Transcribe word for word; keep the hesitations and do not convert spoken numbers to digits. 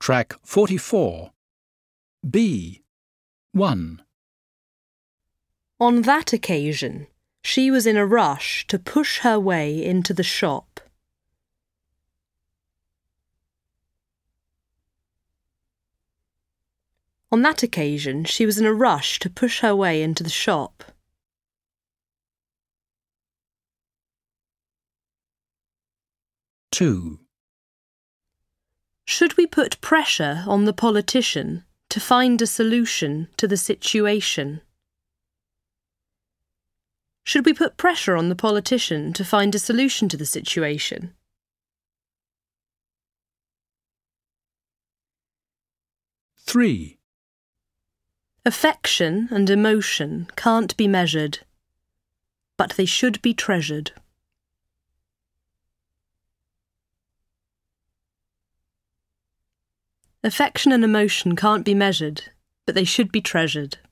Track forty-four. B. one. On that occasion, she was in a rush to push her way into the shop. On that occasion, she was in a rush to push her way into the shop. two. Should we put pressure on the politician to find a solution to the situation? Should we put pressure on the politician to find a solution to the situation? three. Affection and emotion can't be measured, but they should be treasured. Affection and emotion can't be measured, but they should be treasured.